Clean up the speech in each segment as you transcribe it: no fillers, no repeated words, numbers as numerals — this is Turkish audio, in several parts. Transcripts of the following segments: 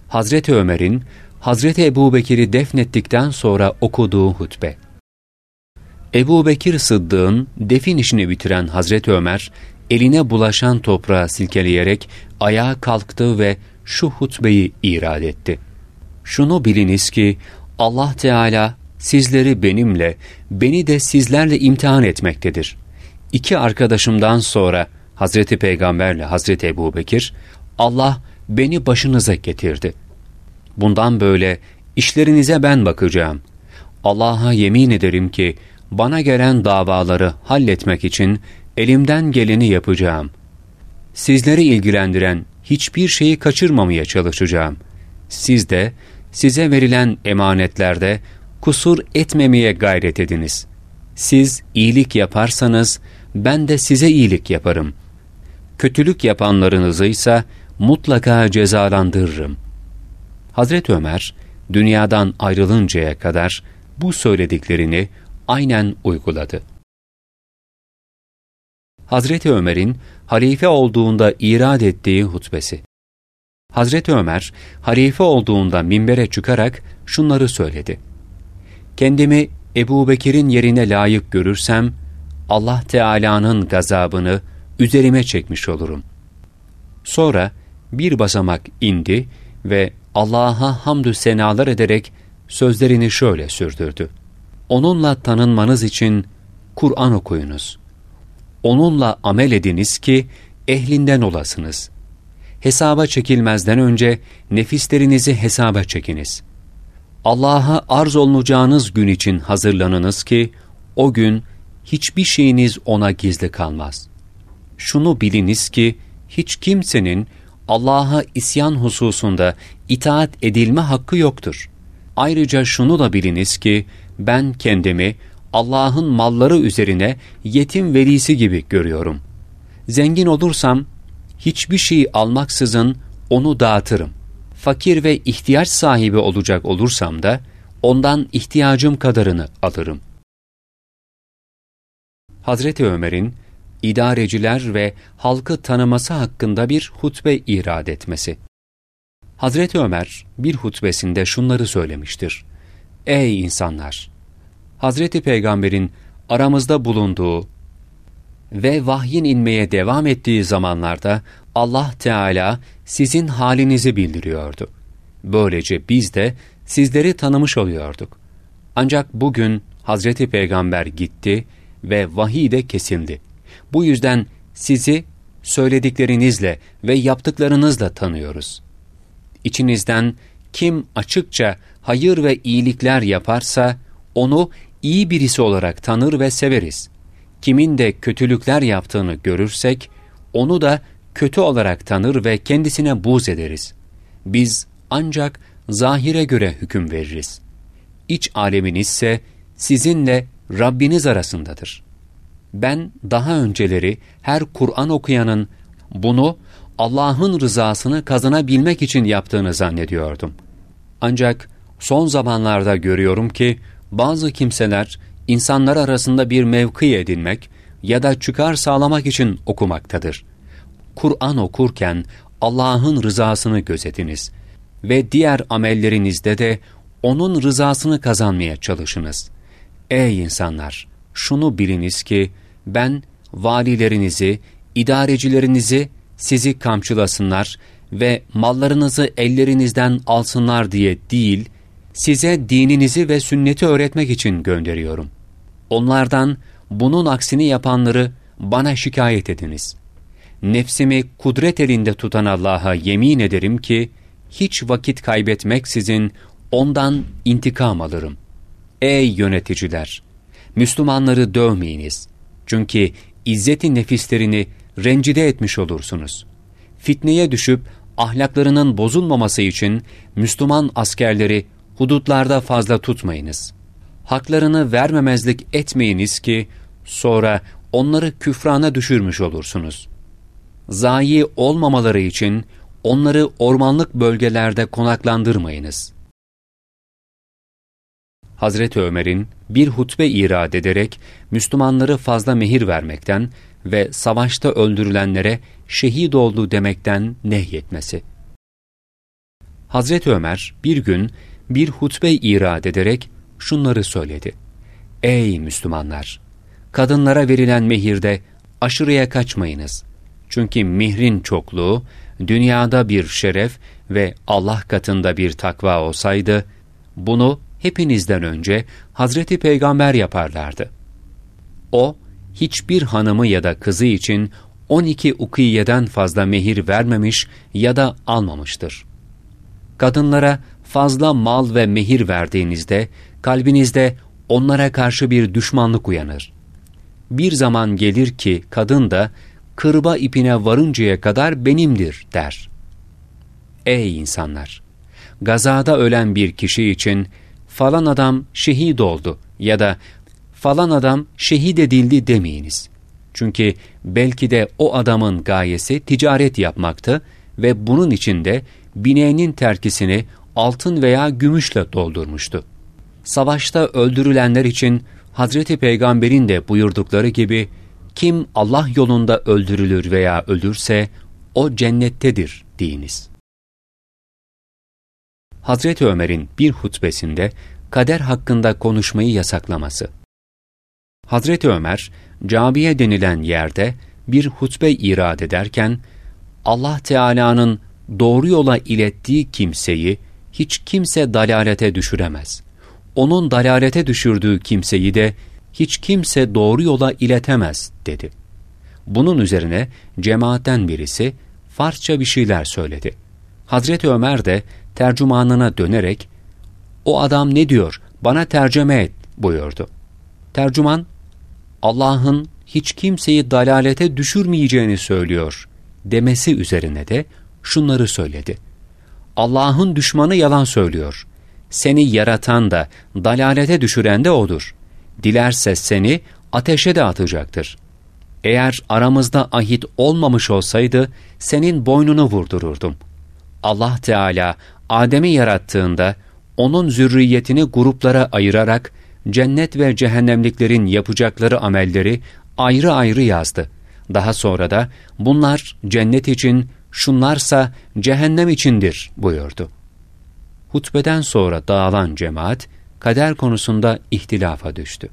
Hazreti Ömer'in Hazreti Ebubekir'i defnettikten sonra okuduğu hutbe. Ebubekir Sıddık'ın defin işini bitiren Hazreti Ömer, eline bulaşan toprağı silkeleyerek ayağa kalktı ve şu hutbeyi irad etti. Şunu biliniz ki Allah Teala sizleri benimle, beni de sizlerle imtihan etmektedir. İki arkadaşımdan sonra Hazreti Peygamberle Hazreti Ebubekir, Allah beni başınıza getirdi. Bundan böyle işlerinize ben bakacağım. Allah'a yemin ederim ki bana gelen davaları halletmek için elimden geleni yapacağım. Sizleri ilgilendiren hiçbir şeyi kaçırmamaya çalışacağım. Siz de size verilen emanetlerde kusur etmemeye gayret ediniz. Siz iyilik yaparsanız ben de size iyilik yaparım. Kötülük yapanlarınızı ise mutlaka cezalandırırım. Hazreti Ömer, dünyadan ayrılıncaya kadar bu söylediklerini aynen uyguladı. Hazreti Ömer'in halife olduğunda irad ettiği hutbesi. Hazreti Ömer, halife olduğunda minbere çıkarak şunları söyledi. Kendimi Ebubekir'in yerine layık görürsem, Allah Teala'nın gazabını üzerime çekmiş olurum. Sonra bir basamak indi ve Allah'a hamdü senalar ederek sözlerini şöyle sürdürdü. Onunla tanınmanız için Kur'an okuyunuz. Onunla amel ediniz ki ehlinden olasınız. Hesaba çekilmezden önce nefislerinizi hesaba çekiniz. Allah'a arz olunacağınız gün için hazırlanınız ki o gün hiçbir şeyiniz ona gizli kalmaz. Şunu biliniz ki hiç kimsenin Allah'a isyan hususunda itaat edilme hakkı yoktur. Ayrıca şunu da biliniz ki ben kendimi Allah'ın malları üzerine yetim velisi gibi görüyorum. Zengin olursam hiçbir şey almaksızın onu dağıtırım. Fakir ve ihtiyaç sahibi olacak olursam da ondan ihtiyacım kadarını alırım. Hazreti Ömer'in idareciler ve halkı tanıması hakkında bir hutbe irad etmesi. Hazreti Ömer bir hutbesinde şunları söylemiştir. Ey insanlar! Hazreti Peygamber'in aramızda bulunduğu ve vahyin inmeye devam ettiği zamanlarda Allah Teala sizin halinizi bildiriyordu. Böylece biz de sizleri tanımış oluyorduk. Ancak bugün Hazreti Peygamber gitti ve vahiy de kesildi. Bu yüzden sizi söylediklerinizle ve yaptıklarınızla tanıyoruz. İçinizden kim açıkça hayır ve iyilikler yaparsa onu iyi birisi olarak tanır ve severiz. Kimin de kötülükler yaptığını görürsek onu da kötü olarak tanır ve kendisine buğz ederiz. Biz ancak zahire göre hüküm veririz. İç aleminiz ise sizinle Rabbiniz arasındadır. Ben daha önceleri her Kur'an okuyanın bunu Allah'ın rızasını kazanabilmek için yaptığını zannediyordum. Ancak son zamanlarda görüyorum ki bazı kimseler insanlar arasında bir mevki edinmek ya da çıkar sağlamak için okumaktadır. Kur'an okurken Allah'ın rızasını gözetiniz ve diğer amellerinizde de onun rızasını kazanmaya çalışınız. Ey insanlar! Şunu biliniz ki ben valilerinizi, idarecilerinizi sizi kamçılasınlar ve mallarınızı ellerinizden alsınlar diye değil, size dininizi ve sünneti öğretmek için gönderiyorum. Onlardan bunun aksini yapanları bana şikayet ediniz. Nefsimi kudret elinde tutan Allah'a yemin ederim ki, hiç vakit kaybetmeksizin ondan intikam alırım. Ey yöneticiler! Müslümanları dövmeyiniz. Çünkü izzeti nefislerini rencide etmiş olursunuz. Fitneye düşüp ahlaklarının bozulmaması için Müslüman askerleri hudutlarda fazla tutmayınız. Haklarını vermemezlik etmeyiniz ki sonra onları küfrana düşürmüş olursunuz. Zayi olmamaları için onları ormanlık bölgelerde konaklandırmayınız. Hazreti Ömer'in bir hutbe irad ederek Müslümanları fazla mehir vermekten ve savaşta öldürülenlere şehit oldu demekten nehyetmesi. Hazreti Ömer bir gün bir hutbe irad ederek şunları söyledi. Ey Müslümanlar! Kadınlara verilen mehirde aşırıya kaçmayınız. Çünkü mihrin çokluğu dünyada bir şeref ve Allah katında bir takva olsaydı, bunu hepinizden önce Hazreti Peygamber yaparlardı. O, hiçbir hanımı ya da kızı için 12 ukiyeden fazla mehir vermemiş ya da almamıştır. Kadınlara fazla mal ve mehir verdiğinizde, kalbinizde onlara karşı bir düşmanlık uyanır. Bir zaman gelir ki kadın da, kırba ipine varıncaya kadar benimdir der. Ey insanlar! Gazada ölen bir kişi için, falan adam şehit oldu ya da falan adam şehit edildi demeyiniz. Çünkü belki de o adamın gayesi ticaret yapmaktı ve bunun için de bineğinin terkisini altın veya gümüşle doldurmuştu. Savaşta öldürülenler için Hazreti Peygamber'in de buyurdukları gibi, kim Allah yolunda öldürülür veya ölürse o cennettedir deyiniz. Hazreti Ömer'in bir hutbesinde kader hakkında konuşmayı yasaklaması. Hazreti Ömer, Cabiye denilen yerde bir hutbe irad ederken, Allah Teala'nın doğru yola ilettiği kimseyi hiç kimse dalalete düşüremez. Onun dalalete düşürdüğü kimseyi de hiç kimse doğru yola iletemez dedi. Bunun üzerine cemaatten birisi Farsça bir şeyler söyledi. Hazreti Ömer de tercümanına dönerek, o adam ne diyor, bana tercüme et buyurdu. Tercüman, Allah'ın hiç kimseyi dalalete düşürmeyeceğini söylüyor demesi üzerine de şunları söyledi. Allah'ın düşmanı yalan söylüyor. Seni yaratan da, dalalete düşüren de O'dur. Dilerse seni ateşe de atacaktır. Eğer aramızda ahit olmamış olsaydı, senin boynunu vurdururdum. Allah Teala, Adem'i yarattığında, onun zürriyetini gruplara ayırarak, cennet ve cehennemliklerin yapacakları amelleri ayrı ayrı yazdı. Daha sonra da, bunlar cennet için, şunlarsa cehennem içindir buyurdu. Hutbeden sonra dağılan cemaat, kader konusunda ihtilafa düştü.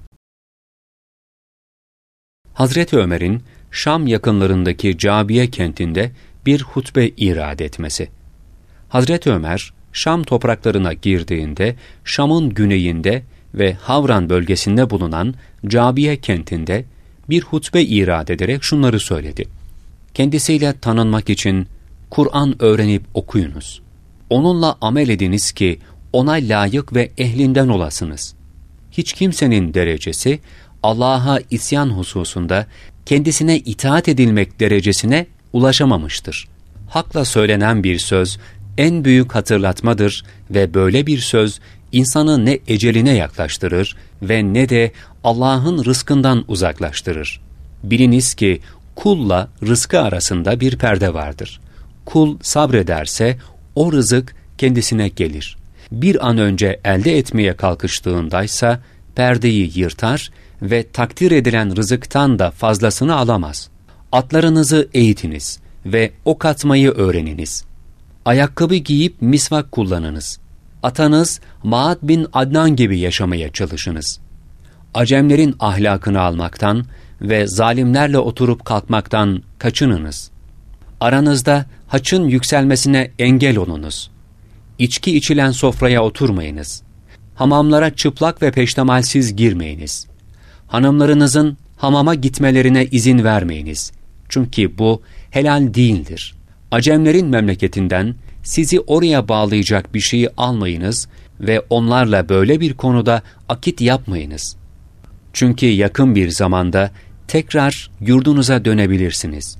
Hazreti Ömer'in Şam yakınlarındaki Cabiye kentinde bir hutbe irad etmesi. Hazreti Ömer, Şam topraklarına girdiğinde, Şam'ın güneyinde ve Havran bölgesinde bulunan Cabiye kentinde bir hutbe irad ederek şunları söyledi. Kendisiyle tanınmak için Kur'an öğrenip okuyunuz. Onunla amel ediniz ki ona layık ve ehlinden olasınız. Hiç kimsenin derecesi Allah'a isyan hususunda kendisine itaat edilmek derecesine ulaşamamıştır. Hakla söylenen bir söz en büyük hatırlatmadır ve böyle bir söz insanı ne eceline yaklaştırır ve ne de Allah'ın rızkından uzaklaştırır. Biliniz ki kulla rızkı arasında bir perde vardır. Kul sabrederse o rızık kendisine gelir. Bir an önce elde etmeye kalkıştığındaysa perdeyi yırtar ve takdir edilen rızıktan da fazlasını alamaz. Atlarınızı eğitiniz ve ok atmayı öğreniniz. Ayakkabı giyip misvak kullanınız. Atanız Ma'ad bin Adnan gibi yaşamaya çalışınız. Acemlerin ahlakını almaktan ve zalimlerle oturup kalkmaktan kaçınınız. Aranızda haçın yükselmesine engel olunuz. İçki içilen sofraya oturmayınız. Hamamlara çıplak ve peştemalsiz girmeyiniz. Hanımlarınızın hamama gitmelerine izin vermeyiniz. Çünkü bu helal değildir. Acemlerin memleketinden sizi oraya bağlayacak bir şeyi almayınız ve onlarla böyle bir konuda akit yapmayınız. Çünkü yakın bir zamanda tekrar yurdunuza dönebilirsiniz.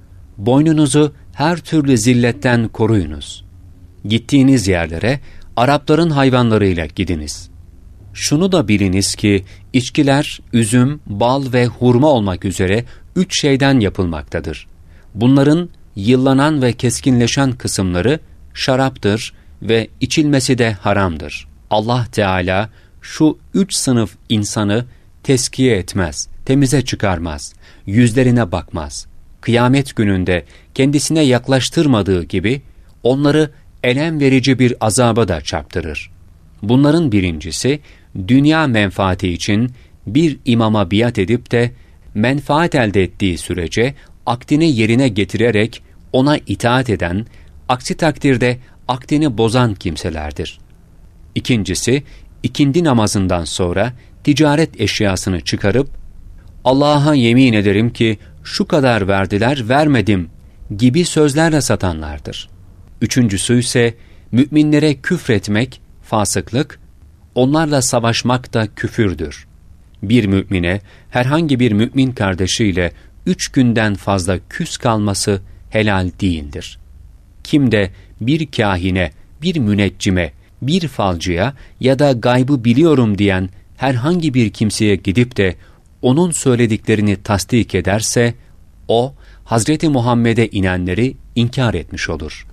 Boynunuzu her türlü zilletten koruyunuz. Gittiğiniz yerlere Arapların hayvanlarıyla gidiniz. Şunu da biliniz ki içkiler, üzüm, bal ve hurma olmak üzere 3 şeyden yapılmaktadır. Bunların yıllanan ve keskinleşen kısımları şaraptır ve içilmesi de haramdır. Allah Teala şu 3 sınıf insanı teskiye etmez, temize çıkarmaz, yüzlerine bakmaz. Kıyamet gününde kendisine yaklaştırmadığı gibi onları elem verici bir azaba da çarptırır. Bunların birincisi, dünya menfaati için bir imama biat edip de menfaat elde ettiği sürece akdini yerine getirerek ona itaat eden, aksi takdirde akdini bozan kimselerdir. İkincisi, ikindi namazından sonra ticaret eşyasını çıkarıp, Allah'a yemin ederim ki şu kadar verdiler, vermedim gibi sözlerle satanlardır. Üçüncüsü ise müminlere küfretmek, fasıklık, onlarla savaşmak da küfürdür. Bir mümine, herhangi bir mümin kardeşiyle 3 günden fazla küs kalması helal değildir. Kim de bir kâhine, bir müneccime, bir falcıya ya da gaybı biliyorum diyen herhangi bir kimseye gidip de onun söylediklerini tasdik ederse, o, Hazreti Muhammed'e inenleri inkar etmiş olur.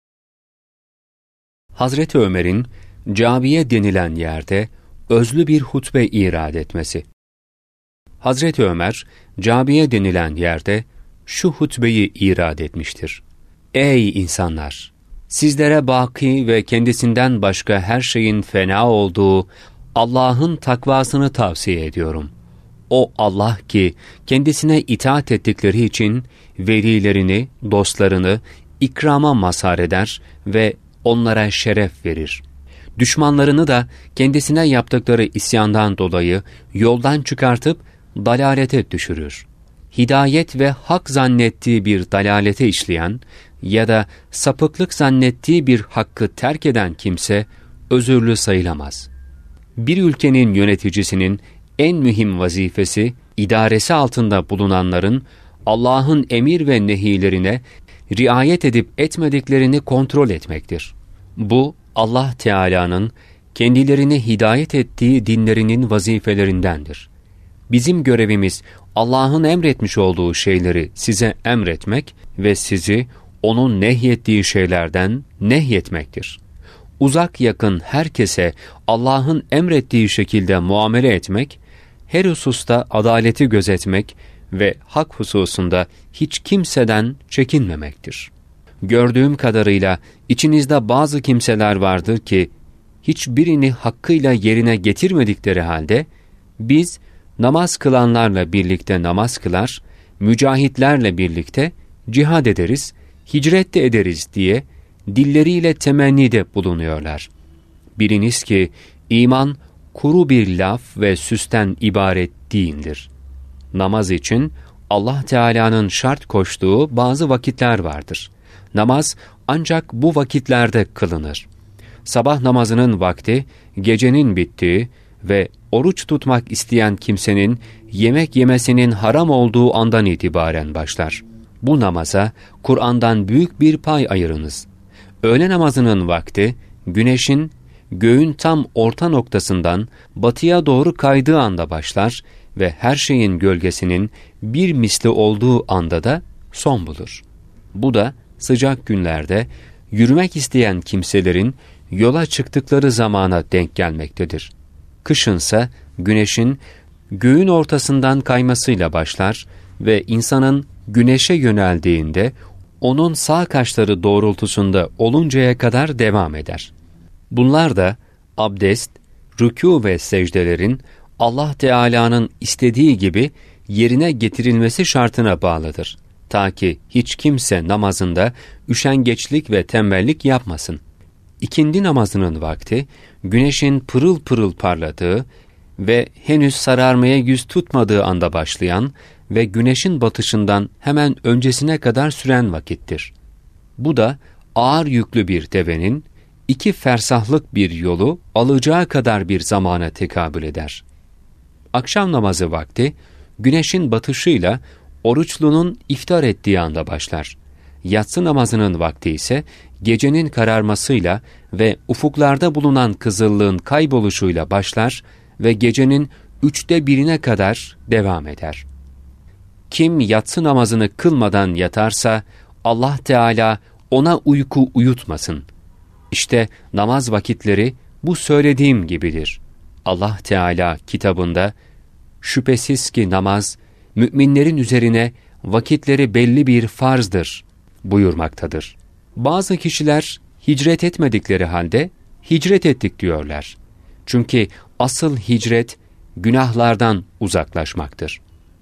Hazreti Ömer'in Caviye denilen yerde özlü bir hutbe irad etmesi. Hazreti Ömer, Caviye denilen yerde şu hutbeyi irad etmiştir. Ey insanlar! Sizlere baki ve kendisinden başka her şeyin fena olduğu Allah'ın takvasını tavsiye ediyorum. O Allah ki kendisine itaat ettikleri için velilerini, dostlarını ikrama mazhar eder ve onlara şeref verir. Düşmanlarını da kendisine yaptıkları isyandan dolayı yoldan çıkartıp dalalete düşürür. Hidayet ve hak zannettiği bir dalalete işleyen ya da sapıklık zannettiği bir hakkı terk eden kimse özürlü sayılamaz. Bir ülkenin yöneticisinin en mühim vazifesi, idaresi altında bulunanların Allah'ın emir ve nehilerine riayet edip etmediklerini kontrol etmektir. Bu, Allah Teala'nın kendilerini hidayet ettiği dinlerinin vazifelerindendir. Bizim görevimiz Allah'ın emretmiş olduğu şeyleri size emretmek ve sizi onun nehyettiği şeylerden nehyetmektir. Uzak yakın herkese Allah'ın emrettiği şekilde muamele etmek, her hususta adaleti gözetmek ve hak hususunda hiç kimseden çekinmemektir. Gördüğüm kadarıyla içinizde bazı kimseler vardır ki, hiçbirini hakkıyla yerine getirmedikleri halde, biz namaz kılanlarla birlikte namaz kılar, mücahitlerle birlikte cihad ederiz, hicret de ederiz diye dilleriyle temennide bulunuyorlar. Biliniz ki iman kuru bir laf ve süsten ibaret değildir. Namaz için Allah Teala'nın şart koştuğu bazı vakitler vardır. Namaz ancak bu vakitlerde kılınır. Sabah namazının vakti, gecenin bittiği ve oruç tutmak isteyen kimsenin yemek yemesinin haram olduğu andan itibaren başlar. Bu namaza Kur'an'dan büyük bir pay ayırınız. Öğle namazının vakti, güneşin göğün tam orta noktasından batıya doğru kaydığı anda başlar ve her şeyin gölgesinin bir misli olduğu anda da son bulur. Bu da sıcak günlerde yürümek isteyen kimselerin yola çıktıkları zamana denk gelmektedir. Kışınsa güneşin göğün ortasından kaymasıyla başlar ve insanın güneşe yöneldiğinde onun sağ kaşları doğrultusunda oluncaya kadar devam eder. Bunlar da abdest, rükû ve secdelerin Allah Teala'nın istediği gibi yerine getirilmesi şartına bağlıdır. Ta ki hiç kimse namazında üşengeçlik ve tembellik yapmasın. İkindi namazının vakti, güneşin pırıl pırıl parladığı ve henüz sararmaya yüz tutmadığı anda başlayan ve güneşin batışından hemen öncesine kadar süren vakittir. Bu da ağır yüklü bir devenin 2 fersahlık bir yolu alacağı kadar bir zamana tekabül eder. Akşam namazı vakti, güneşin batışıyla oruçlunun iftar ettiği anda başlar. Yatsı namazının vakti ise gecenin kararmasıyla ve ufuklarda bulunan kızıllığın kayboluşuyla başlar ve gecenin 1/3'ine kadar devam eder. Kim yatsı namazını kılmadan yatarsa Allah Teala ona uyku uyutmasın. İşte namaz vakitleri bu söylediğim gibidir. Allah Teala kitabında şüphesiz ki namaz müminlerin üzerine vakitleri belli bir farzdır buyurmaktadır. Bazı kişiler hicret etmedikleri halde hicret ettik diyorlar. Çünkü asıl hicret günahlardan uzaklaşmaktır.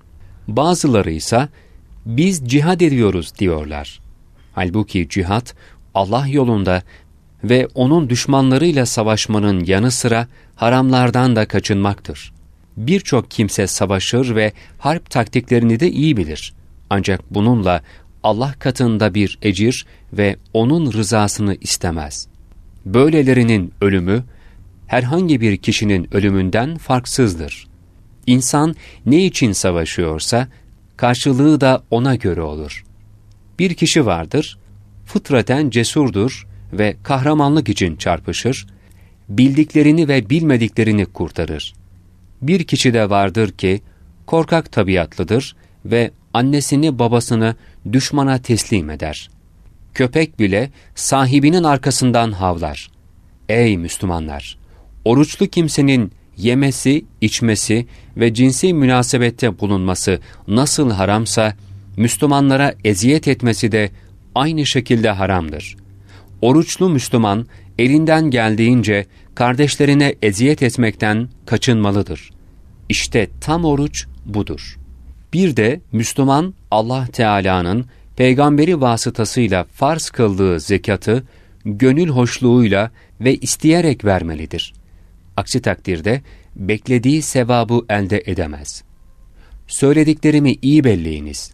Bazıları ise biz cihad ediyoruz diyorlar. Halbuki cihad Allah yolunda ve onun düşmanlarıyla savaşmanın yanı sıra haramlardan da kaçınmaktır. Birçok kimse savaşır ve harp taktiklerini de iyi bilir. Ancak bununla Allah katında bir ecir ve onun rızasını istemez. Böylelerinin ölümü herhangi bir kişinin ölümünden farksızdır. İnsan ne için savaşıyorsa karşılığı da ona göre olur. Bir kişi vardır, fıtraten cesurdur ve kahramanlık için çarpışır, bildiklerini ve bilmediklerini kurtarır. Bir kişi de vardır ki korkak tabiatlıdır ve annesini babasını düşmana teslim eder. Köpek bile sahibinin arkasından havlar. Ey Müslümanlar! Oruçlu kimsenin yemesi, içmesi ve cinsi münasebette bulunması nasıl haramsa, Müslümanlara eziyet etmesi de aynı şekilde haramdır. Oruçlu Müslüman, elinden geldiğince kardeşlerine eziyet etmekten kaçınmalıdır. İşte tam oruç budur. Bir de Müslüman, Allah Teala'nın peygamberi vasıtasıyla farz kıldığı zekatı, gönül hoşluğuyla ve isteyerek vermelidir. Aksi takdirde beklediği sevabı elde edemez. Söylediklerimi iyi belleyiniz.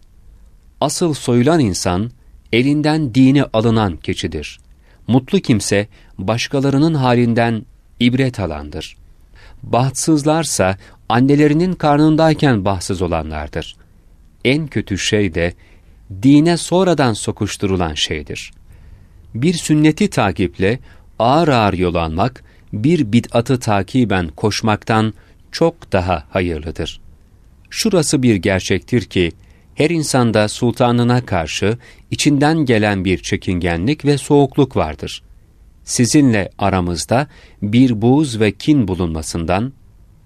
Asıl soyulan insan, elinden dini alınan keçidir. Mutlu kimse, başkalarının halinden ibret alandır. Bahtsızlarsa, annelerinin karnındayken bahtsız olanlardır. En kötü şey de, dine sonradan sokuşturulan şeydir. Bir sünneti takiple ağır ağır yol almak, bir bid'atı takiben koşmaktan çok daha hayırlıdır. Şurası bir gerçektir ki, her insanda sultanına karşı içinden gelen bir çekingenlik ve soğukluk vardır. Sizinle aramızda bir buğz ve kin bulunmasından,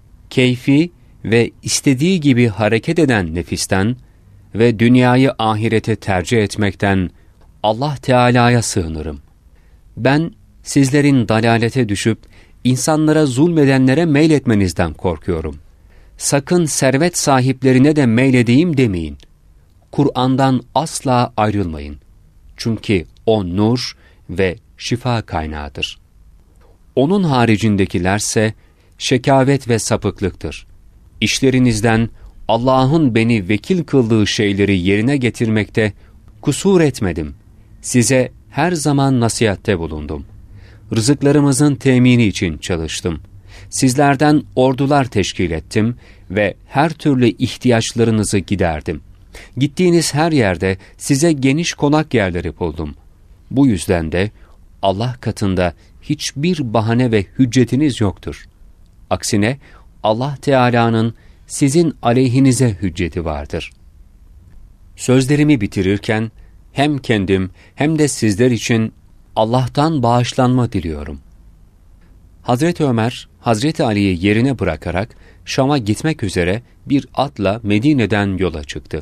keyfi ve istediği gibi hareket eden nefisten ve dünyayı ahirete tercih etmekten Allah Teala'ya sığınırım. Ben sizlerin dalalete düşüp insanlara zulmedenlere meyletmenizden korkuyorum. Sakın servet sahiplerine de meyledeyim demeyin. Kur'an'dan asla ayrılmayın. Çünkü o nur ve şifa kaynağıdır. Onun haricindekilerse şekavet ve sapıklıktır. İşlerinizden Allah'ın beni vekil kıldığı şeyleri yerine getirmekte kusur etmedim. Size her zaman nasihatte bulundum. Rızıklarımızın temini için çalıştım. Sizlerden ordular teşkil ettim ve her türlü ihtiyaçlarınızı giderdim. Gittiğiniz her yerde size geniş konak yerleri buldum. Bu yüzden de Allah katında hiçbir bahane ve hüccetiniz yoktur. Aksine Allah Teala'nın sizin aleyhinize hücceti vardır. Sözlerimi bitirirken hem kendim hem de sizler için Allah'tan bağışlanma diliyorum. Hazreti Ömer, Hazreti Ali'yi yerine bırakarak Şam'a gitmek üzere bir atla Medine'den yola çıktı.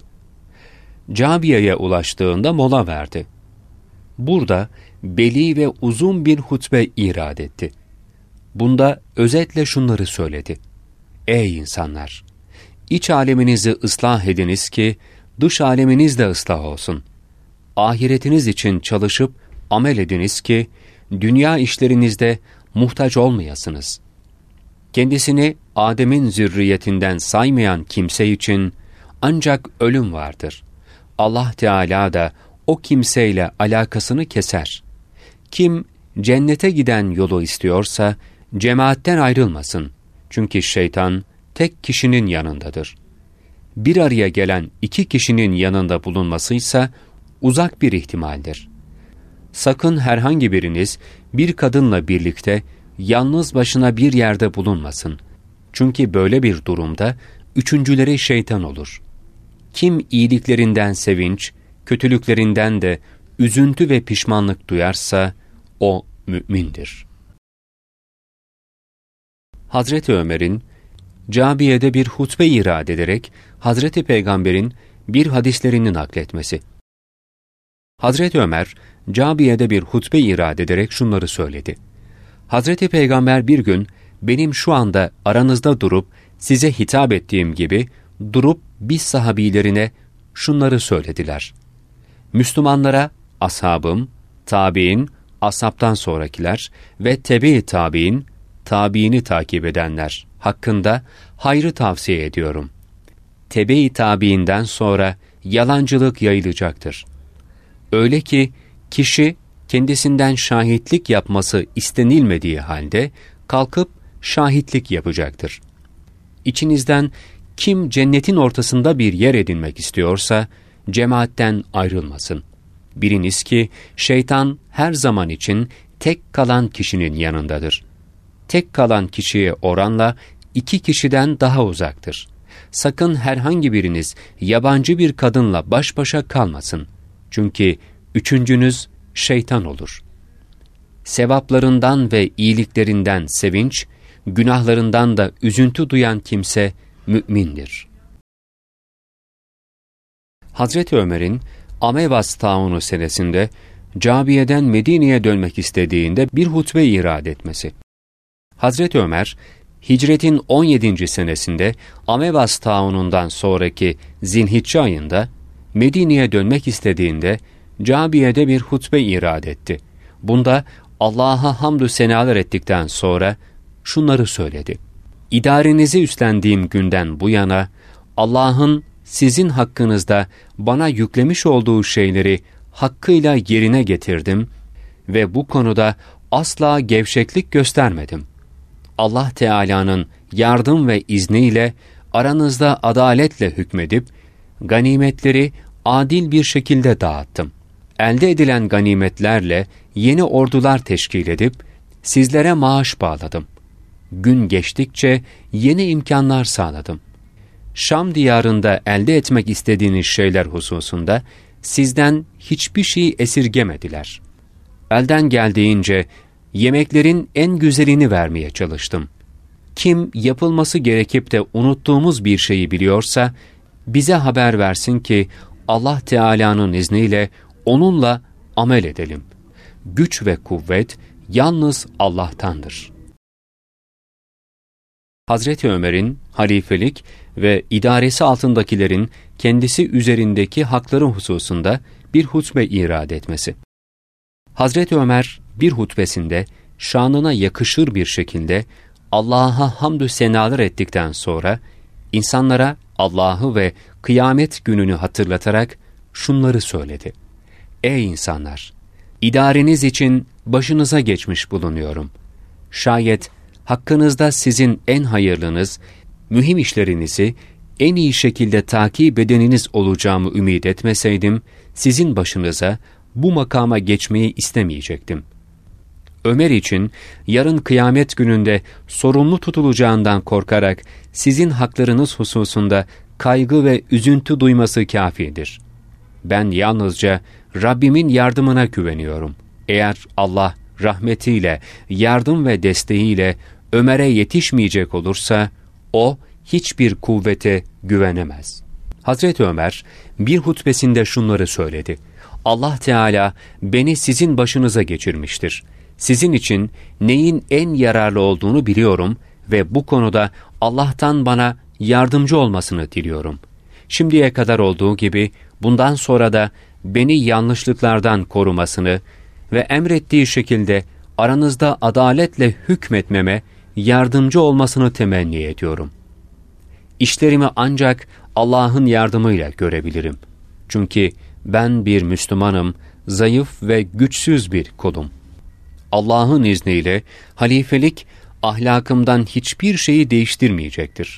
Cabiye'ye ulaştığında mola verdi. Burada beli ve uzun bir hutbe irad etti. Bunda özetle şunları söyledi. Ey insanlar! İç aleminizi ıslah ediniz ki dış aleminiz de ıslah olsun. Ahiretiniz için çalışıp amel ediniz ki dünya işlerinizde muhtaç olmayasınız. Kendisini Adem'in zürriyetinden saymayan kimse için ancak ölüm vardır. Allah Teala da o kimseyle alakasını keser. Kim cennete giden yolu istiyorsa cemaatten ayrılmasın. Çünkü şeytan tek kişinin yanındadır. Bir araya gelen iki kişinin yanında bulunmasıysa uzak bir ihtimaldir. Sakın herhangi biriniz bir kadınla birlikte yalnız başına bir yerde bulunmasın. Çünkü böyle bir durumda üçüncüleri şeytan olur. Kim iyiliklerinden sevinç, kötülüklerinden de üzüntü ve pişmanlık duyarsa o mümindir. Hazreti Ömer'in Cabiye'de bir hutbe irad ederek Hazreti Peygamber'in bir hadislerini nakletmesi. Hazreti Ömer, Cabiye'de bir hutbe irad ederek şunları söyledi. Hazreti Peygamber bir gün benim şu anda aranızda durup size hitap ettiğim gibi durup biz sahabilerine şunları söylediler. Müslümanlara ashabım, tabi'in, ashabtan sonrakiler ve tebe-i tabi'in, tabi'ini takip edenler hakkında hayrı tavsiye ediyorum. Tebe-i tabi'inden sonra yalancılık yayılacaktır. Öyle ki kişi kendisinden şahitlik yapması istenilmediği halde kalkıp şahitlik yapacaktır. İçinizden kim cennetin ortasında bir yer edinmek istiyorsa cemaatten ayrılmasın. Biliniz ki şeytan her zaman için tek kalan kişinin yanındadır. Tek kalan kişiye oranla 2 kişiden daha uzaktır. Sakın herhangi biriniz yabancı bir kadınla baş başa kalmasın. Çünkü üçüncünüz şeytan olur. Sevaplarından ve iyiliklerinden sevinç, günahlarından da üzüntü duyan kimse mü'mindir. Hazreti Ömer'in Amevas taunu senesinde Cabiye'den Medine'ye dönmek istediğinde bir hutbe irad etmesi. Hazreti Ömer, hicretin 17. senesinde Amevas taunundan sonraki Zilhicce ayında Medine'ye dönmek istediğinde Cabiye'de bir hutbe irad etti. Bunda Allah'a hamdü senalar ettikten sonra şunları söyledi. İdarenizi üstlendiğim günden bu yana Allah'ın sizin hakkınızda bana yüklemiş olduğu şeyleri hakkıyla yerine getirdim ve bu konuda asla gevşeklik göstermedim. Allah Teala'nın yardım ve izniyle aranızda adaletle hükmedip ganimetleri adil bir şekilde dağıttım. Elde edilen ganimetlerle yeni ordular teşkil edip sizlere maaş bağladım. Gün geçtikçe yeni imkanlar sağladım. Şam diyarında elde etmek istediğiniz şeyler hususunda sizden hiçbir şey esirgemediler. Elden geldiğince yemeklerin en güzelini vermeye çalıştım. Kim yapılması gerekip de unuttuğumuz bir şeyi biliyorsa bize haber versin ki Allah Teala'nın izniyle onunla amel edelim. Güç ve kuvvet yalnız Allah'tandır. Hazreti Ömer'in halifelik ve idaresi altındakilerin kendisi üzerindeki hakları hususunda bir hutbe irad etmesi. Hazreti Ömer bir hutbesinde şanına yakışır bir şekilde Allah'a hamdü senalar ettikten sonra insanlara Allah'ı ve kıyamet gününü hatırlatarak şunları söyledi. Ey insanlar! İdareniz için başınıza geçmiş bulunuyorum. Şayet hakkınızda sizin en hayırlınız, mühim işlerinizi en iyi şekilde takip edeniniz olacağımı ümit etmeseydim, sizin başınıza bu makama geçmeyi istemeyecektim. Ömer için yarın kıyamet gününde sorumlu tutulacağından korkarak sizin haklarınız hususunda kaygı ve üzüntü duyması kâfidir. Ben yalnızca Rabbimin yardımına güveniyorum. Eğer Allah rahmetiyle, yardım ve desteğiyle Ömer'e yetişmeyecek olursa, o hiçbir kuvvete güvenemez. Hazreti Ömer bir hutbesinde şunları söyledi. Allah Teala beni sizin başınıza geçirmiştir. Sizin için neyin en yararlı olduğunu biliyorum ve bu konuda Allah'tan bana yardımcı olmasını diliyorum. Şimdiye kadar olduğu gibi bundan sonra da beni yanlışlıklardan korumasını ve emrettiği şekilde aranızda adaletle hükmetmeme yardımcı olmasını temenni ediyorum. İşlerimi ancak Allah'ın yardımıyla görebilirim. Çünkü ben bir Müslümanım, zayıf ve güçsüz bir kulum. Allah'ın izniyle halifelik ahlakımdan hiçbir şeyi değiştirmeyecektir.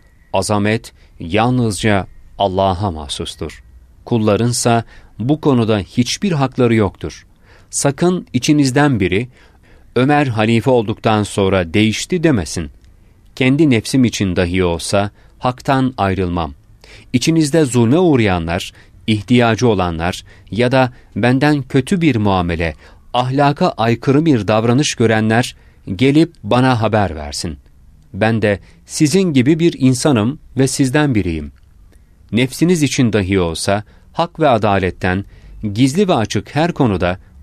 Azamet yalnızca Allah'a mahsustur. Kullarınsa bu konuda hiçbir hakları yoktur. Sakın içinizden biri, Ömer halife olduktan sonra değişti demesin. Kendi nefsim için dahi olsa haktan ayrılmam. İçinizde zulme uğrayanlar, ihtiyacı olanlar ya da benden kötü bir muamele, ahlaka aykırı bir davranış görenler gelip bana haber versin. Ben de sizin gibi bir insanım ve sizden biriyim. Nefsiniz için dahi olsa hak ve adaletten, gizli ve açık her konuda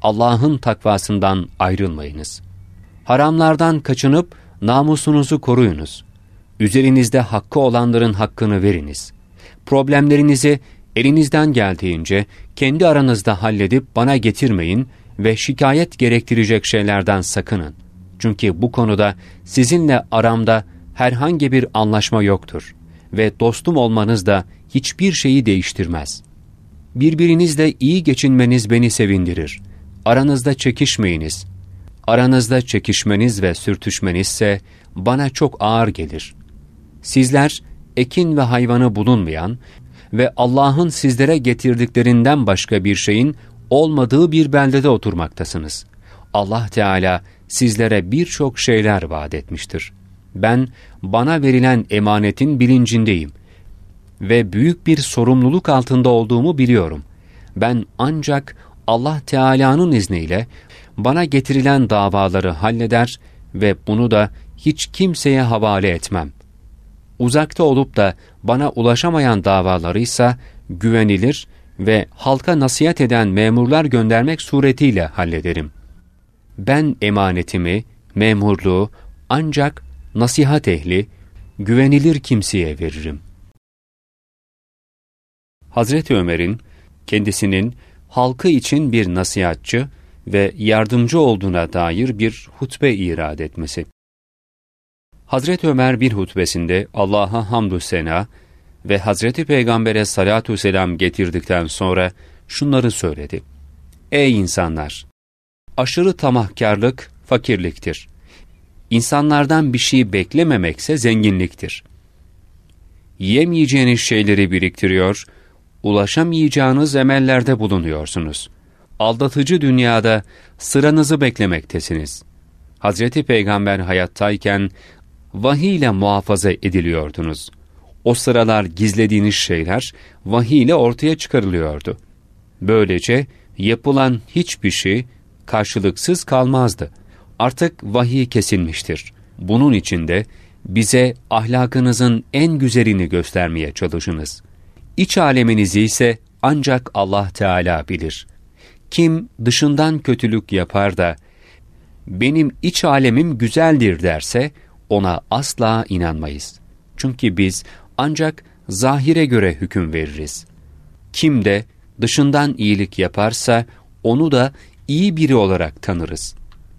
Allah'ın takvasından ayrılmayınız. Haramlardan kaçınıp namusunuzu koruyunuz. Üzerinizde hakkı olanların hakkını veriniz. Problemlerinizi elinizden geldiğince kendi aranızda halledip bana getirmeyin ve şikayet gerektirecek şeylerden sakının. Çünkü bu konuda sizinle aramda herhangi bir anlaşma yoktur ve dostum olmanız da hiçbir şeyi değiştirmez. Birbirinizle iyi geçinmeniz beni sevindirir. Aranızda çekişmeyiniz. Aranızda çekişmeniz ve sürtüşmenizse bana çok ağır gelir. Sizler ekin ve hayvanı bulunmayan ve Allah'ın sizlere getirdiklerinden başka bir şeyin olmadığı bir beldede oturmaktasınız. Allah Teala sizlere birçok şeyler vaat etmiştir. Ben bana verilen emanetin bilincindeyim ve büyük bir sorumluluk altında olduğumu biliyorum. Ben ancak Allah Teala'nın izniyle bana getirilen davaları halleder ve bunu da hiç kimseye havale etmem. Uzakta olup da bana ulaşamayan davalarıysa güvenilir ve halka nasihat eden memurlar göndermek suretiyle hallederim. Ben emanetimi, memurluğu ancak nasihat ehli, güvenilir kimseye veririm. Hazreti Ömer'in kendisinin halkı için bir nasihatçı ve yardımcı olduğuna dair bir hutbe irad etmesi. Hazreti Ömer bir hutbesinde Allah'a hamdü sena ve Hazreti Peygamber'e salatu selam getirdikten sonra şunları söyledi. Ey insanlar! Aşırı tamahkârlık fakirliktir. İnsanlardan bir şey beklememekse zenginliktir. Yemeyeceğiniz şeyleri biriktiriyor, ulaşamayacağınız emellerde bulunuyorsunuz. Aldatıcı dünyada sıranızı beklemektesiniz. Hazreti Peygamber hayattayken vahiy ile muhafaza ediliyordunuz. O sıralar gizlediğiniz şeyler vahiy ile ortaya çıkarılıyordu. Böylece yapılan hiçbir şey karşılıksız kalmazdı. Artık vahiy kesilmiştir. Bunun için de bize ahlakınızın en güzelini göstermeye çalışınız. İç aleminizi ise ancak Allah Teala bilir. Kim dışından kötülük yapar da benim iç alemim güzeldir derse ona asla inanmayız. Çünkü biz ancak zahire göre hüküm veririz. Kim de dışından iyilik yaparsa onu da iyi biri olarak tanırız.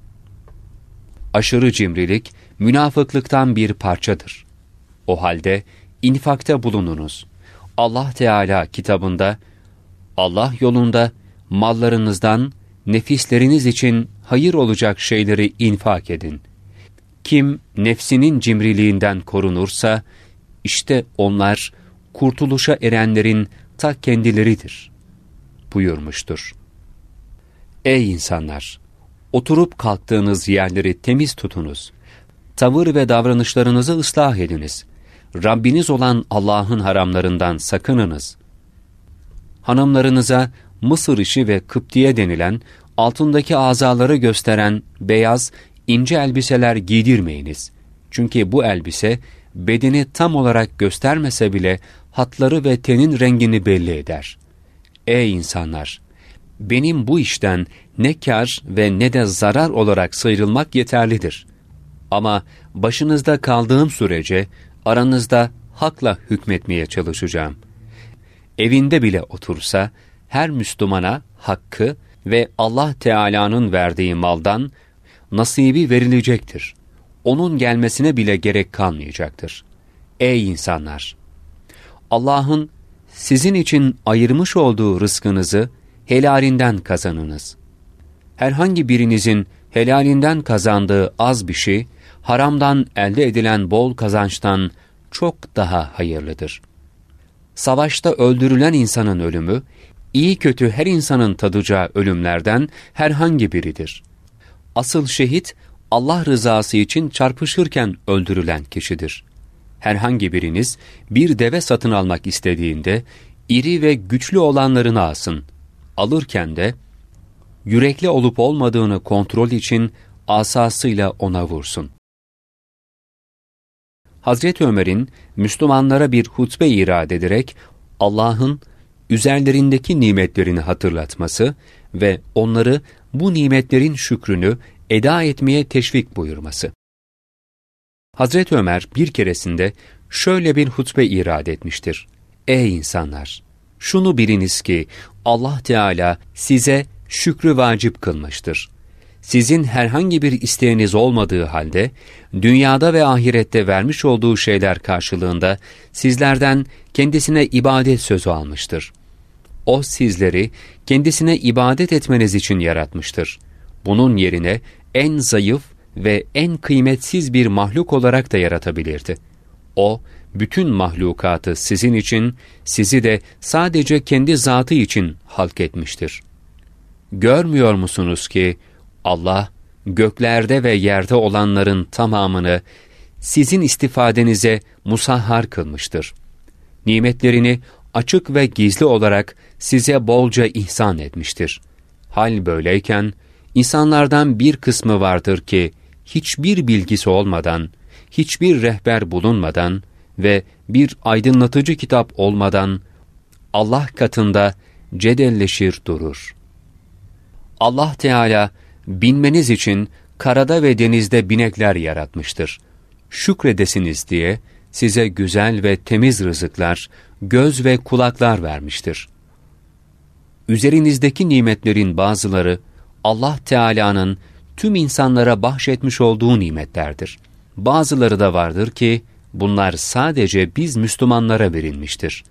Aşırı cimrilik münafıklıktan bir parçadır. O halde infakta bulununuz. Allah Teala kitabında, Allah yolunda mallarınızdan nefisleriniz için hayır olacak şeyleri infak edin. Kim nefsinin cimriliğinden korunursa, işte onlar kurtuluşa erenlerin ta kendileridir buyurmuştur. Ey insanlar! Oturup kalktığınız yerleri temiz tutunuz. Tavır ve davranışlarınızı ıslah ediniz. Rabbiniz olan Allah'ın haramlarından sakınınız. Hanımlarınıza Mısır işi ve Kıptiye denilen altındaki azaları gösteren beyaz, ince elbiseler giydirmeyiniz. Çünkü bu elbise bedeni tam olarak göstermese bile hatları ve tenin rengini belli eder. Ey insanlar! Benim bu işten ne kar ve ne de zarar olarak sıyrılmak yeterlidir. Ama başınızda kaldığım sürece aranızda hakla hükmetmeye çalışacağım. Evinde bile otursa her Müslümana hakkı ve Allah Teala'nın verdiği maldan nasibi verilecektir. Onun gelmesine bile gerek kalmayacaktır. Ey insanlar! Allah'ın sizin için ayırmış olduğu rızkınızı helalinden kazanınız. Herhangi birinizin helalinden kazandığı az bir şey, haramdan elde edilen bol kazançtan çok daha hayırlıdır. Savaşta öldürülen insanın ölümü, iyi kötü her insanın tadacağı ölümlerden herhangi biridir. Asıl şehit, Allah rızası için çarpışırken öldürülen kişidir. Herhangi biriniz bir deve satın almak istediğinde, iri ve güçlü olanlarını alsın. Alırken de, yürekli olup olmadığını kontrol için asasıyla ona vursun. Hazreti Ömer'in Müslümanlara bir hutbe irad ederek Allah'ın üzerlerindeki nimetlerini hatırlatması ve onları bu nimetlerin şükrünü eda etmeye teşvik buyurması. Hazreti Ömer bir keresinde şöyle bir hutbe irad etmiştir. Ey insanlar! Şunu biliniz ki Allah Teala size şükrü vacip kılmıştır. Sizin herhangi bir isteğiniz olmadığı halde, dünyada ve ahirette vermiş olduğu şeyler karşılığında sizlerden kendisine ibadet sözü almıştır. O sizleri kendisine ibadet etmeniz için yaratmıştır. Bunun yerine en zayıf ve en kıymetsiz bir mahluk olarak da yaratabilirdi. O, bütün mahlukatı sizin için, sizi de sadece kendi zatı için halk etmiştir. Görmüyor musunuz ki Allah, göklerde ve yerde olanların tamamını sizin istifadenize musahhar kılmıştır. Nimetlerini açık ve gizli olarak size bolca ihsan etmiştir. Hal böyleyken, insanlardan bir kısmı vardır ki, hiçbir bilgisi olmadan, hiçbir rehber bulunmadan ve bir aydınlatıcı kitap olmadan, Allah katında cedelleşir durur. Allah Teala, binmeniz için karada ve denizde binekler yaratmıştır. Şükredesiniz diye size güzel ve temiz rızıklar, göz ve kulaklar vermiştir. Üzerinizdeki nimetlerin bazıları Allah Teala'nın tüm insanlara bahşetmiş olduğu nimetlerdir. Bazıları da vardır ki bunlar sadece biz Müslümanlara verilmiştir.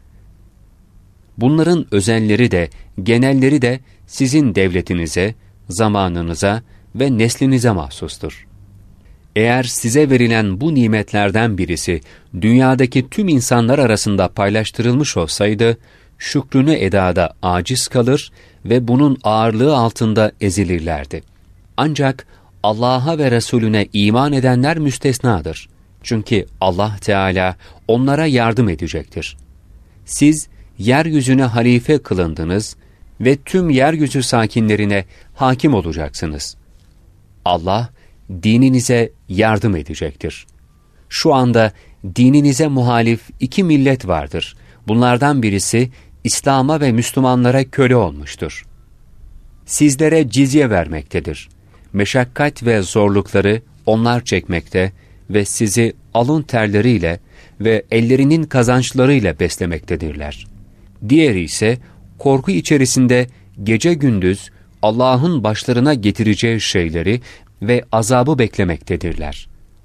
Bunların özelleri de, genelleri de sizin devletinize, zamanınıza ve neslinize mahsustur. Eğer size verilen bu nimetlerden birisi dünyadaki tüm insanlar arasında paylaştırılmış olsaydı, şükrünü edada aciz kalır ve bunun ağırlığı altında ezilirlerdi. Ancak Allah'a ve Resulüne iman edenler müstesnadır. Çünkü Allah Teala onlara yardım edecektir. Siz yeryüzüne halife kılındınız ve tüm yeryüzü sakinlerine hakim olacaksınız. Allah dininize yardım edecektir. Şu anda dininize muhalif 2 millet vardır. Bunlardan birisi İslam'a ve Müslümanlara köle olmuştur. Sizlere cizye vermektedir. Meşakkat ve zorlukları onlar çekmekte ve sizi alın terleriyle ve ellerinin kazançlarıyla beslemektedirler. Diğeri ise korku içerisinde gece gündüz Allah'ın başlarına getireceği şeyleri ve azabı beklemektedirler.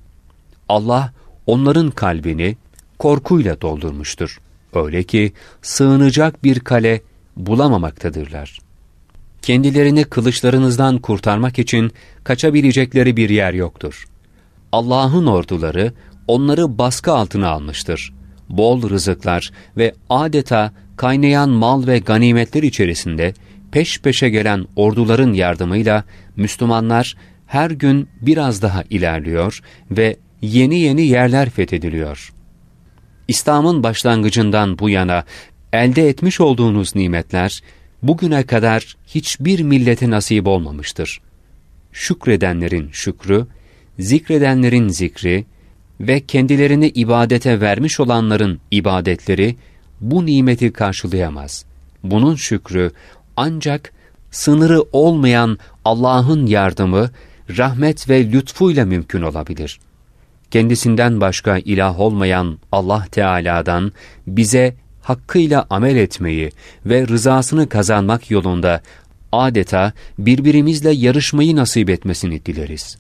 Allah onların kalbini korkuyla doldurmuştur. Öyle ki sığınacak bir kale bulamamaktadırlar. Kendilerini kılıçlarınızdan kurtarmak için kaçabilecekleri bir yer yoktur. Allah'ın orduları onları baskı altına almıştır. Bol rızıklar ve adeta kaynayan mal ve ganimetler içerisinde peş peşe gelen orduların yardımıyla Müslümanlar her gün biraz daha ilerliyor ve yeni yeni yerler fethediliyor. İslam'ın başlangıcından bu yana elde etmiş olduğunuz nimetler bugüne kadar hiçbir millete nasip olmamıştır. Şükredenlerin şükrü, zikredenlerin zikri ve kendilerini ibadete vermiş olanların ibadetleri bu nimeti karşılayamaz. Bunun şükrü ancak sınırı olmayan Allah'ın yardımı, rahmet ve lütfuyla mümkün olabilir. Kendisinden başka ilah olmayan Allah Teala'dan bize hakkıyla amel etmeyi ve rızasını kazanmak yolunda adeta birbirimizle yarışmayı nasip etmesini dileriz.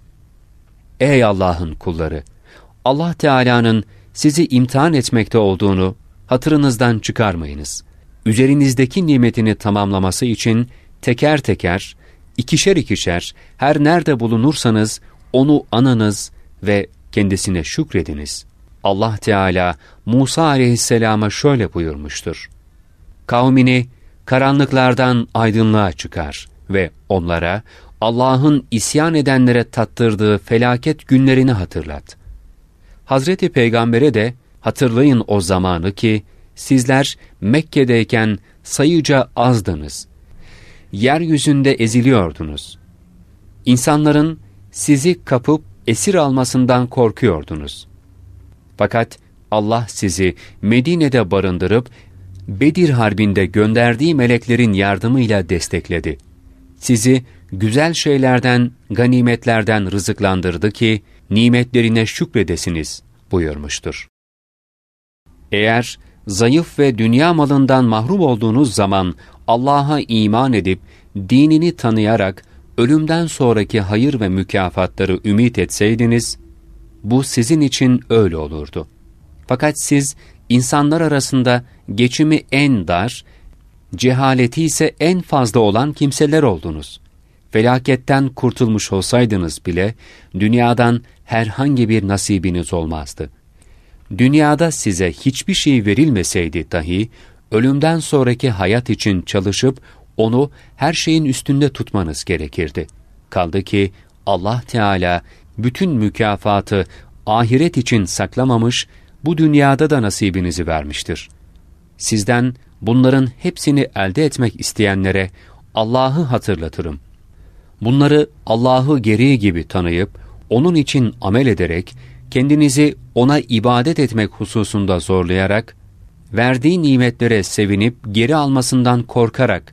Ey Allah'ın kulları! Allah Teala'nın sizi imtihan etmekte olduğunu hatırınızdan çıkarmayınız. Üzerinizdeki nimetini tamamlaması için teker teker, ikişer ikişer, her nerede bulunursanız onu anınız ve kendisine şükrediniz. Allah Teala Musa aleyhisselama şöyle buyurmuştur. Kavmini karanlıklardan aydınlığa çıkar ve onlara Allah'ın isyan edenlere tattırdığı felaket günlerini hatırlat. Hazreti Peygamber'e de hatırlayın o zamanı ki sizler Mekke'deyken sayıca azdınız. Yeryüzünde eziliyordunuz. İnsanların sizi kapıp esir almasından korkuyordunuz. Fakat Allah sizi Medine'de barındırıp Bedir Harbi'nde gönderdiği meleklerin yardımıyla destekledi. Sizi güzel şeylerden, ganimetlerden rızıklandırdı ki, nimetlerine şükredesiniz buyurmuştur. Eğer zayıf ve dünya malından mahrum olduğunuz zaman Allah'a iman edip, dinini tanıyarak, ölümden sonraki hayır ve mükafatları ümit etseydiniz, bu sizin için öyle olurdu. Fakat siz, insanlar arasında geçimi en dar, cehaleti ise en fazla olan kimseler oldunuz. Felaketten kurtulmuş olsaydınız bile, dünyadan herhangi bir nasibiniz olmazdı. Dünyada size hiçbir şey verilmeseydi dahi, ölümden sonraki hayat için çalışıp, onu her şeyin üstünde tutmanız gerekirdi. Kaldı ki, Allah Teala bütün mükafatı ahiret için saklamamış, bu dünyada da nasibinizi vermiştir. Sizden bunların hepsini elde etmek isteyenlere Allah'ı hatırlatırım. Bunları Allah'ı gereği gibi tanıyıp, onun için amel ederek, kendinizi ona ibadet etmek hususunda zorlayarak, verdiği nimetlere sevinip geri almasından korkarak,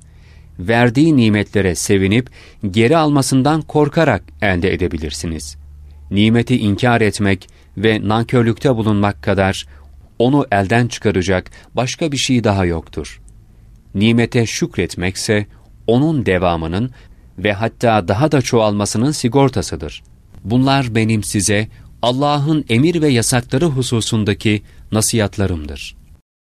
elde edebilirsiniz. Nimeti inkar etmek ve nankörlükte bulunmak kadar, onu elden çıkaracak başka bir şey daha yoktur. Nimete şükretmekse, onun devamının ve hatta daha da çoğalmasının sigortasıdır. Bunlar benim size Allah'ın emir ve yasakları hususundaki nasihatlarımdır.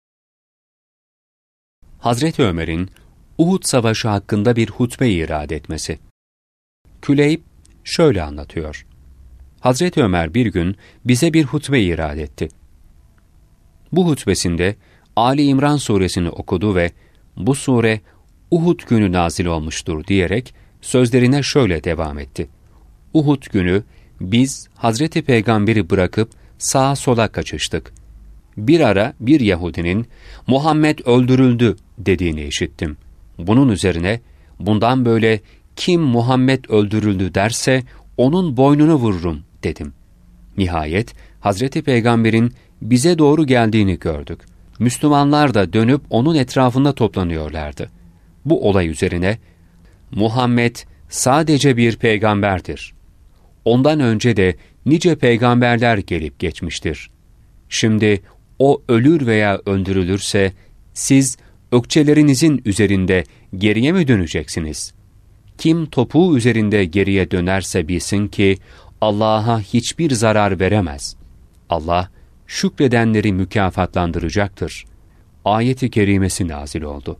Hazreti Ömer'in Uhud Savaşı hakkında bir hutbe irad etmesi. Küleyb şöyle anlatıyor. Hazreti Ömer bir gün bize bir hutbe irad etti. Bu hutbesinde Ali İmran suresini okudu ve bu sure Uhud günü nazil olmuştur diyerek sözlerine şöyle devam etti. Uhud günü biz Hazreti Peygamber'i bırakıp sağa sola kaçıştık. Bir ara bir Yahudinin Muhammed öldürüldü dediğini işittim. Bunun üzerine bundan böyle kim Muhammed öldürüldü derse onun boynunu vururum dedim. Nihayet Hazreti Peygamber'in bize doğru geldiğini gördük. Müslümanlar da dönüp onun etrafında toplanıyorlardı. Bu olay üzerine Muhammed sadece bir peygamberdir. Ondan önce de nice peygamberler gelip geçmiştir. Şimdi o ölür veya öldürülürse siz ökçelerinizin üzerinde geriye mi döneceksiniz? Kim topuğu üzerinde geriye dönerse bilsin ki Allah'a hiçbir zarar veremez. Allah şükredenleri mükafatlandıracaktır. Ayet-i kerimesi nazil oldu.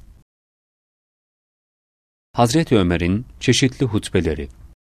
Hazreti Ömer'in çeşitli hutbeleri.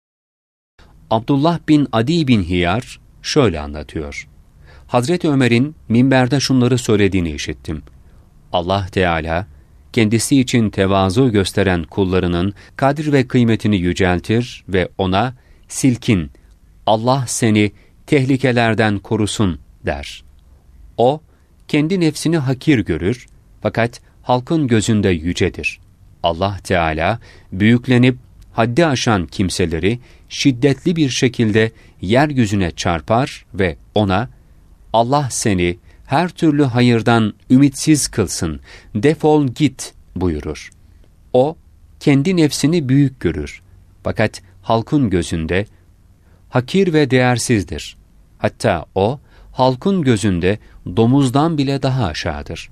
Abdullah bin Adi bin Hiyar şöyle anlatıyor. Hazreti Ömer'in minberde şunları söylediğini işittim. Allah Teala, kendisi için tevazu gösteren kullarının kadr ve kıymetini yüceltir ve ona, silkin, Allah seni tehlikelerden korusun der. O, kendi nefsini hakir görür, fakat halkın gözünde yücedir. Allah Teala, büyüklenip haddi aşan kimseleri şiddetli bir şekilde yeryüzüne çarpar ve ona, Allah seni her türlü hayırdan ümitsiz kılsın, defol git buyurur. O, kendi nefsini büyük görür. Fakat halkın gözünde hakir ve değersizdir. Hatta o, halkın gözünde domuzdan bile daha aşağıdır.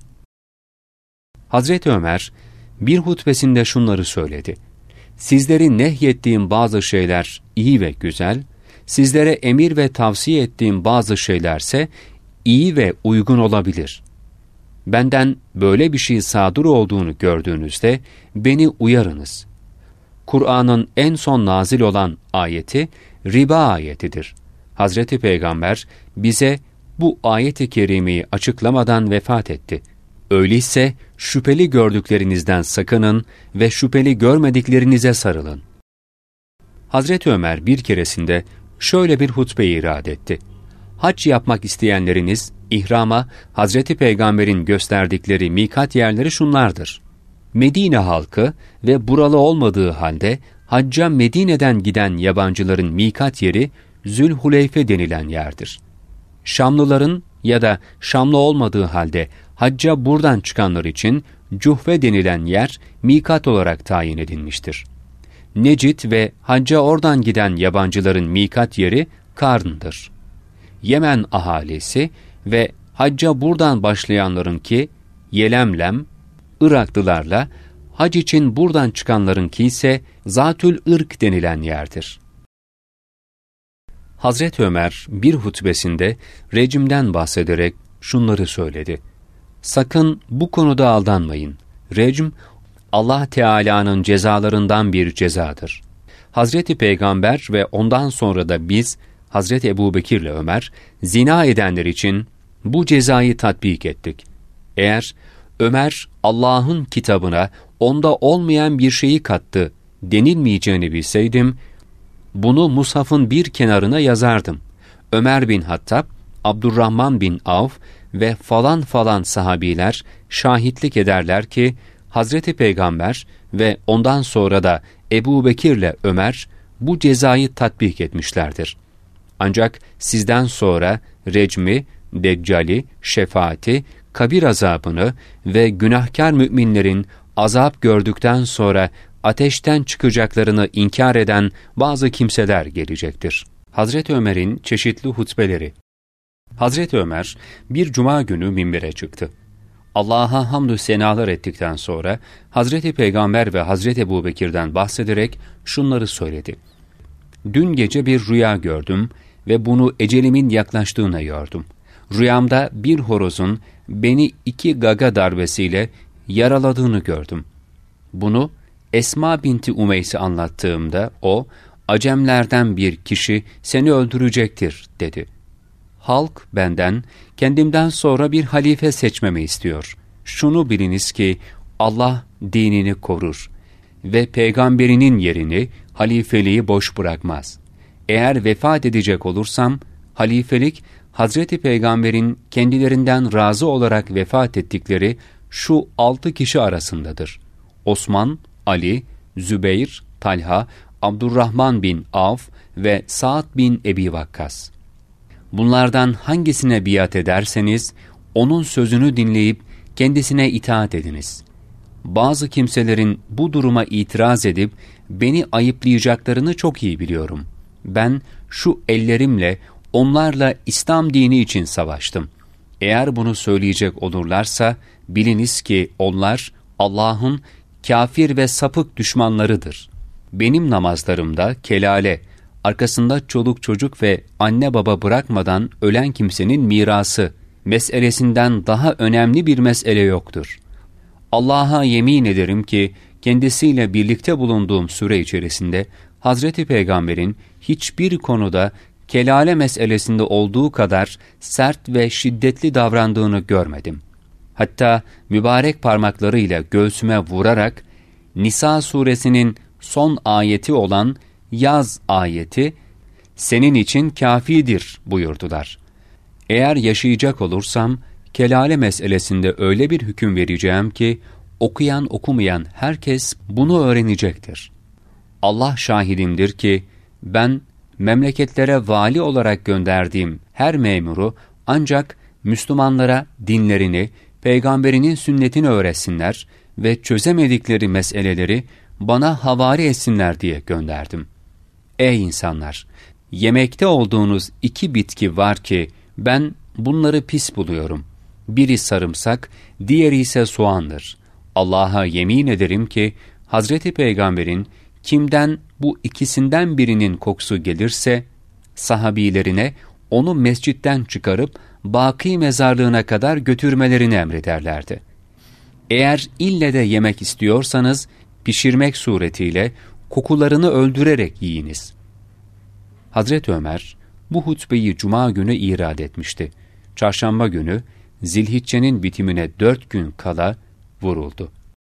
Hazreti Ömer, bir hutbesinde şunları söyledi. Sizleri nehyettiğim bazı şeyler iyi ve güzel, sizlere emir ve tavsiye ettiğim bazı şeylerse iyi ve uygun olabilir. Benden böyle bir şey sadır olduğunu gördüğünüzde beni uyarınız. Kur'an'ın en son nazil olan ayeti riba ayetidir. Hazreti Peygamber bize bu ayet-i kerimeyi açıklamadan vefat etti. Öyleyse şüpheli gördüklerinizden sakının ve şüpheli görmediklerinize sarılın. Hazreti Ömer bir keresinde şöyle bir hutbe irad etti. Hac yapmak isteyenleriniz ihrama Hazreti Peygamber'in gösterdikleri mikat yerleri şunlardır. Medine halkı ve buralı olmadığı halde hacca Medine'den giden yabancıların mikat yeri Zülhuleyfe denilen yerdir. Şamlıların ya da Şamlı olmadığı halde hacca buradan çıkanlar için Cuhfe denilen yer mikat olarak tayin edilmiştir. Necid ve hacca oradan giden yabancıların mikat yeri Karn'dır. Yemen ahalisi ve hacca buradan başlayanlarınki Yelemlem, Iraklılarla, hac için buradan çıkanlarınki ise Zatül Irk denilen yerdir. Hazreti Ömer bir hutbesinde recmden bahsederek şunları söyledi. Sakın bu konuda aldanmayın. Recm, Allah Teala'nın cezalarından bir cezadır. Hazreti Peygamber ve ondan sonra da biz, Hazreti Ebubekir ile Ömer, zina edenler için bu cezayı tatbik ettik. Eğer Ömer Allah'ın kitabına onda olmayan bir şeyi kattı denilmeyeceğini bilseydim, bunu mushafın bir kenarına yazardım. Ömer bin Hattab, Abdurrahman bin Avf ve falan falan sahabiler şahitlik ederler ki, Hazreti Peygamber ve ondan sonra da Ebubekir ile Ömer bu cezayı tatbik etmişlerdir. Ancak sizden sonra recmi, deccali, şefaati, kabir azabını ve günahkar müminlerin azap gördükten sonra ateşten çıkacaklarını inkar eden bazı kimseler gelecektir. Hazreti Ömer'in çeşitli hutbeleri. Hazreti Ömer bir cuma günü minbere çıktı. Allah'a hamdü senalar ettikten sonra Hazreti Peygamber ve Hazreti Ebubekir'den bahsederek şunları söyledi. Dün gece bir rüya gördüm ve bunu ecelimin yaklaştığına yordum. Rüyamda bir horozun beni 2 gaga darbesiyle yaraladığını gördüm. Bunu Esma binti Umeys'e anlattığımda o, Acemlerden bir kişi seni öldürecektir dedi. Halk benden, kendimden sonra bir halife seçmemi istiyor. Şunu biliniz ki Allah dinini korur ve peygamberinin yerini, halifeliği boş bırakmaz. Eğer vefat edecek olursam, halifelik, Hazreti Peygamber'in kendilerinden razı olarak vefat ettikleri şu 6 kişi arasındadır. Osman, Ali, Zübeyir, Talha, Abdurrahman bin Avf ve Sa'd bin Ebi Vakkas. Bunlardan hangisine biat ederseniz, onun sözünü dinleyip kendisine itaat ediniz. Bazı kimselerin bu duruma itiraz edip beni ayıplayacaklarını çok iyi biliyorum. Ben şu ellerimle onlarla İslam dini için savaştım. Eğer bunu söyleyecek olurlarsa, biliniz ki onlar Allah'ın kafir ve sapık düşmanlarıdır. Benim namazlarımda kelale, arkasında çoluk çocuk ve anne baba bırakmadan ölen kimsenin mirası meselesinden daha önemli bir mesele yoktur. Allah'a yemin ederim ki kendisiyle birlikte bulunduğum süre içerisinde Hazreti Peygamber'in hiçbir konuda kelale meselesinde olduğu kadar sert ve şiddetli davrandığını görmedim. Hatta mübarek parmaklarıyla göğsüme vurarak Nisa suresinin son ayeti olan Yaz ayeti senin için kâfidir buyurdular. Eğer yaşayacak olursam kelale meselesinde öyle bir hüküm vereceğim ki okuyan okumayan herkes bunu öğrenecektir. Allah şahidimdir ki ben memleketlere vali olarak gönderdiğim her memuru ancak Müslümanlara dinlerini, peygamberinin sünnetini öğretsinler ve çözemedikleri meseleleri bana havale etsinler diye gönderdim. Ey insanlar! Yemekte olduğunuz 2 bitki var ki ben bunları pis buluyorum. Biri sarımsak, diğeri ise soğandır. Allah'a yemin ederim ki Hazreti Peygamber'in kimden bu ikisinden birinin kokusu gelirse sahabilerine onu mescitten çıkarıp Baki mezarlığına kadar götürmelerini emrederlerdi. Eğer ille de yemek istiyorsanız pişirmek suretiyle kokularını öldürerek yiyiniz. Hazreti Ömer bu hutbeyi cuma günü irad etmişti. Çarşamba günü Zilhicce'nin bitimine 4 gün kala vuruldu.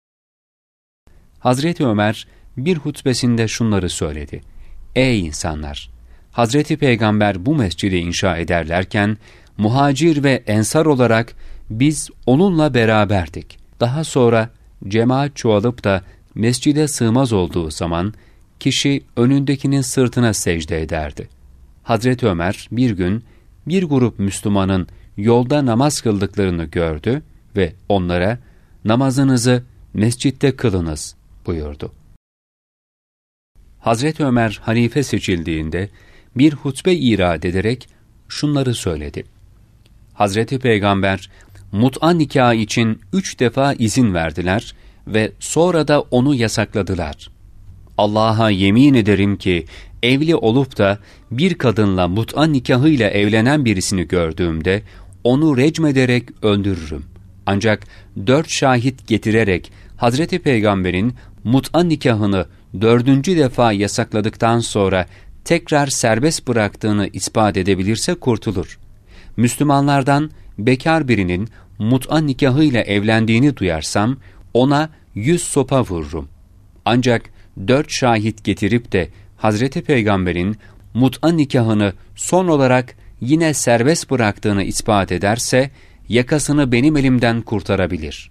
Hazreti Ömer bir hutbesinde şunları söyledi. Ey insanlar! Hazreti Peygamber bu mescidi inşa ederlerken muhacir ve ensar olarak biz onunla beraberdik. Daha sonra cemaat çoğalıp da mescide sığmaz olduğu zaman kişi önündekinin sırtına secde ederdi. Hazreti Ömer bir gün bir grup Müslümanın yolda namaz kıldıklarını gördü ve onlara namazınızı mescitte kılınız buyurdu. Hazreti Ömer halife seçildiğinde bir hutbe irad ederek şunları söyledi. Hazreti Peygamber mut'a nikahı için 3 defa izin verdiler ve sonra da onu yasakladılar. Allah'a yemin ederim ki evli olup da bir kadınla mut'a nikahıyla evlenen birisini gördüğümde onu recmederek öldürürüm. Ancak 4 şahit getirerek Hazreti Peygamber'in mut'a nikahını 4. defa yasakladıktan sonra tekrar serbest bıraktığını ispat edebilirse kurtulur. Müslümanlardan bekar birinin mut'a nikahıyla evlendiğini duyarsam ona 100 sopa vururum. Ancak 4 şahit getirip de Hazreti Peygamber'in mut'a nikahını son olarak yine serbest bıraktığını ispat ederse yakasını benim elimden kurtarabilir.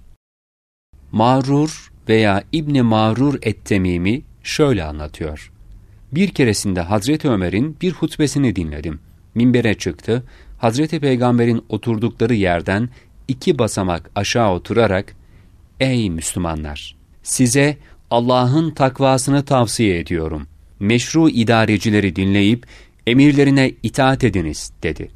Mağrur veya İbn Mağrur et-Temimi şöyle anlatıyor. Bir keresinde Hazreti Ömer'in bir hutbesini dinledim. Minbere çıktı, Hazreti Peygamber'in oturdukları yerden 2 basamak aşağı oturarak, "Ey Müslümanlar! Size Allah'ın takvasını tavsiye ediyorum. Meşru idarecileri dinleyip emirlerine itaat ediniz," dedi.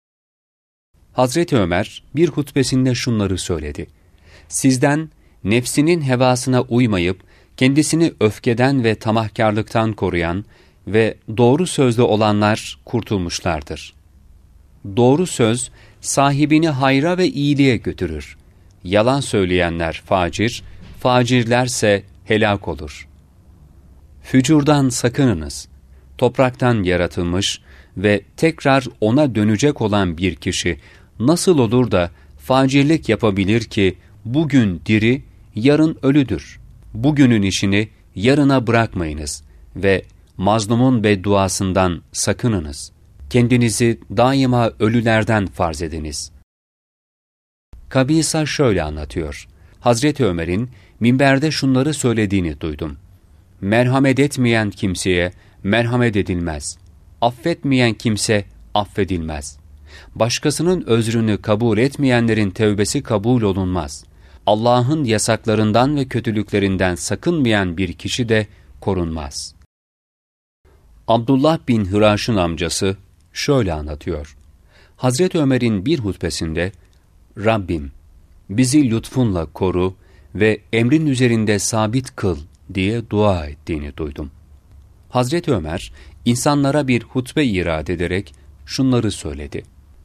Hazreti Ömer bir hutbesinde şunları söyledi. Sizden nefsinin hevasına uymayıp kendisini öfkeden ve tamahkârlıktan koruyan ve doğru sözlü olanlar kurtulmuşlardır. Doğru söz sahibini hayra ve iyiliğe götürür. Yalan söyleyenler facir, facirlerse helak olur. Fücurdan sakınınız. Topraktan yaratılmış ve tekrar ona dönecek olan bir kişi nasıl olur da facirlik yapabilir ki bugün diri, yarın ölüdür. Bugünün işini yarına bırakmayınız ve mazlumun bedduasından sakınınız. Kendinizi daima ölülerden farz ediniz. Kabisa şöyle anlatıyor. Hazreti Ömer'in minberde şunları söylediğini duydum. Merhamet etmeyen kimseye merhamet edilmez. Affetmeyen kimse affedilmez. Başkasının özrünü kabul etmeyenlerin tevbesi kabul olunmaz. Allah'ın yasaklarından ve kötülüklerinden sakınmayan bir kişi de korunmaz. Abdullah bin Hıraş'ın amcası şöyle anlatıyor. Hazreti Ömer'in bir hutbesinde, "Rabbim, bizi lütfunla koru ve emrin üzerinde sabit kıl," diye dua ettiğini duydum. Hazreti Ömer, insanlara bir hutbe irad ederek şunları söyledi.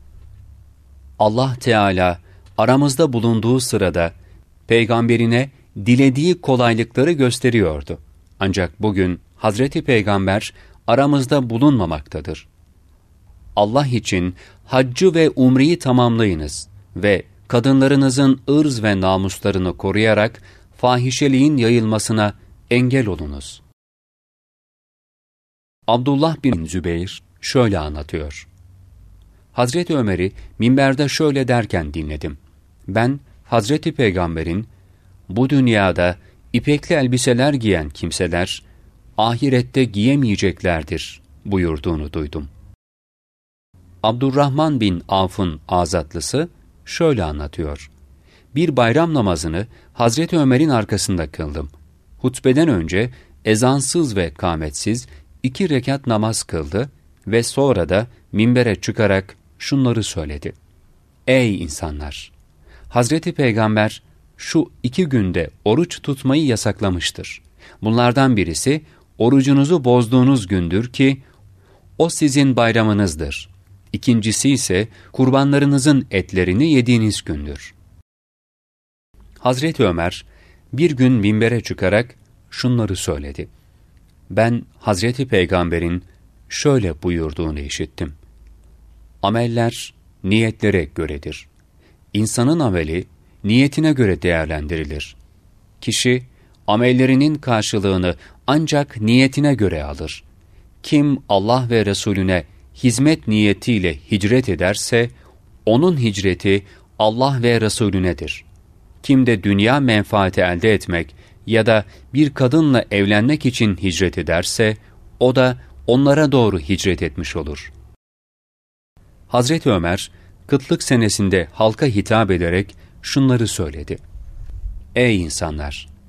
Allah Teala aramızda bulunduğu sırada Peygamberine dilediği kolaylıkları gösteriyordu. Ancak bugün Hazreti Peygamber aramızda bulunmamaktadır. Allah için haccı ve umreyi tamamlayınız ve kadınlarınızın ırz ve namuslarını koruyarak fahişeliğin yayılmasına engel olunuz. Abdullah bin Zübeyir şöyle anlatıyor. Hazreti Ömer'i minberde şöyle derken dinledim. Ben Hazreti Peygamber'in bu dünyada ipekli elbiseler giyen kimseler ahirette giyemeyeceklerdir buyurduğunu duydum. Abdurrahman bin Avf'ın azatlısı şöyle anlatıyor. Bir bayram namazını Hazreti Ömer'in arkasında kıldım. Hutbeden önce ezansız ve kâmetsiz 2 rekat namaz kıldı ve sonra da minbere çıkarak şunları söyledi. Ey insanlar! Hazreti Peygamber şu 2 günde oruç tutmayı yasaklamıştır. Bunlardan birisi orucunuzu bozduğunuz gündür ki o sizin bayramınızdır. İkincisi ise kurbanlarınızın etlerini yediğiniz gündür. Hazreti Ömer bir gün minbere çıkarak şunları söyledi. Ben Hazreti Peygamber'in şöyle buyurduğunu işittim. Ameller niyetlere göredir. İnsanın ameli niyetine göre değerlendirilir. Kişi amellerinin karşılığını ancak niyetine göre alır. Kim Allah ve Resulüne hizmet niyetiyle hicret ederse, onun hicreti Allah ve Resulünedir. Kim de dünya menfaati elde etmek ya da bir kadınla evlenmek için hicret ederse, o da onlara doğru hicret etmiş olur. Hazreti Ömer, kıtlık senesinde halka hitap ederek şunları söyledi. Ey insanlar!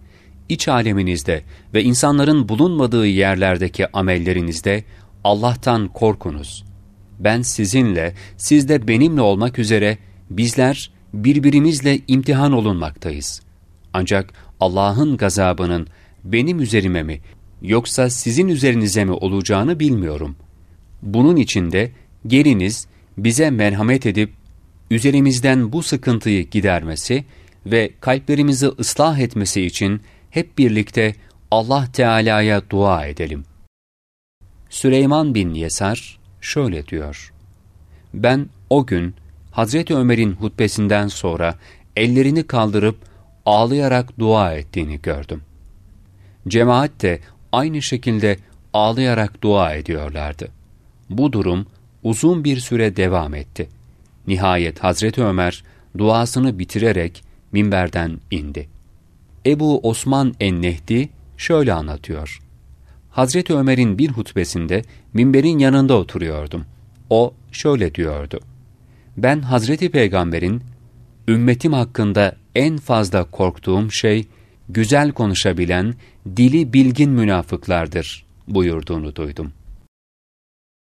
iç aleminizde ve insanların bulunmadığı yerlerdeki amellerinizde Allah'tan korkunuz. Ben sizinle, siz de benimle olmak üzere bizler birbirimizle imtihan olunmaktayız. Ancak Allah'ın gazabının benim üzerime mi yoksa sizin üzerinize mi olacağını bilmiyorum. Bunun için de geliniz bize merhamet edip üzerimizden bu sıkıntıyı gidermesi ve kalplerimizi ıslah etmesi için hep birlikte Allah Teala'ya dua edelim. Süleyman bin Yesar şöyle diyor: Ben o gün Hazreti Ömer'in hutbesinden sonra ellerini kaldırıp ağlayarak dua ettiğini gördüm. Cemaat de aynı şekilde ağlayarak dua ediyorlardı. Bu durum uzun bir süre devam etti. Nihayet Hazreti Ömer duasını bitirerek minberden indi. Ebu Osman en-Nehdi şöyle anlatıyor: Hazreti Ömer'in bir hutbesinde minberin yanında oturuyordum. O şöyle diyordu: Ben Hazreti Peygamber'in ümmetim hakkında en fazla korktuğum şey güzel konuşabilen, dili bilgin münafıklardır buyurduğunu duydum.